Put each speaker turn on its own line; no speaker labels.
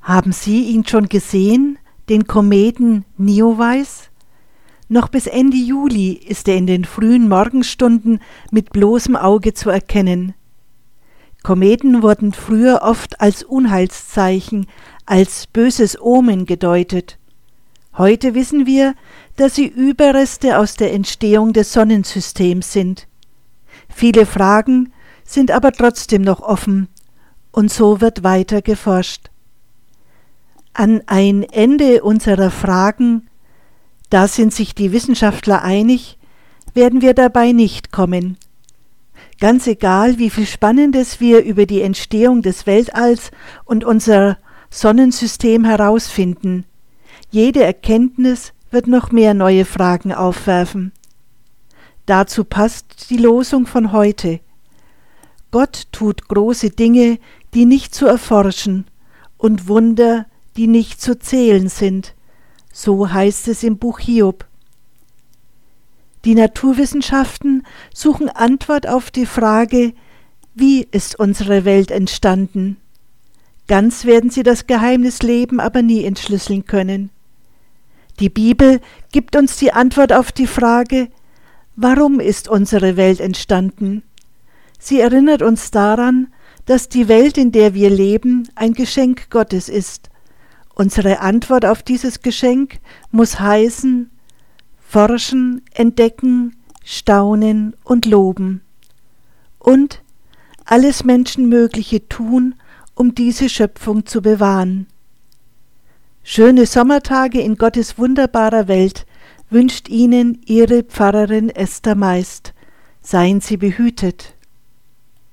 Haben Sie ihn schon gesehen, den Kometen Neowise? Noch bis Ende Juli ist er in den frühen Morgenstunden mit bloßem Auge zu erkennen. Kometen wurden früher oft als Unheilszeichen, als böses Omen gedeutet. Heute wissen wir, dass sie Überreste aus der Entstehung des Sonnensystems sind. Viele Fragen sind aber trotzdem noch offen, und so wird weiter geforscht. An ein Ende unserer Fragen, da sind sich die Wissenschaftler einig, werden wir dabei nicht kommen. Ganz egal, wie viel Spannendes wir über die Entstehung des Weltalls und unser Sonnensystem herausfinden, jede Erkenntnis wird noch mehr neue Fragen aufwerfen. Dazu passt die Losung von heute. Gott tut große Dinge, die nicht zu erforschen, und Wunder, die nicht zu zählen sind. So heißt es im Buch Hiob. Die Naturwissenschaften suchen Antwort auf die Frage, wie ist unsere Welt entstanden? Ganz werden sie das Geheimnis Leben aber nie entschlüsseln können. Die Bibel gibt uns die Antwort auf die Frage, warum ist unsere Welt entstanden? Sie erinnert uns daran, dass die Welt, in der wir leben, ein Geschenk Gottes ist. Unsere Antwort auf dieses Geschenk muss heißen, forschen, entdecken, staunen und loben. Und alles Menschenmögliche tun, um diese Schöpfung zu bewahren. Schöne Sommertage in Gottes wunderbarer Welt wünscht Ihnen Ihre Pfarrerin Esther Meist. Seien Sie behütet.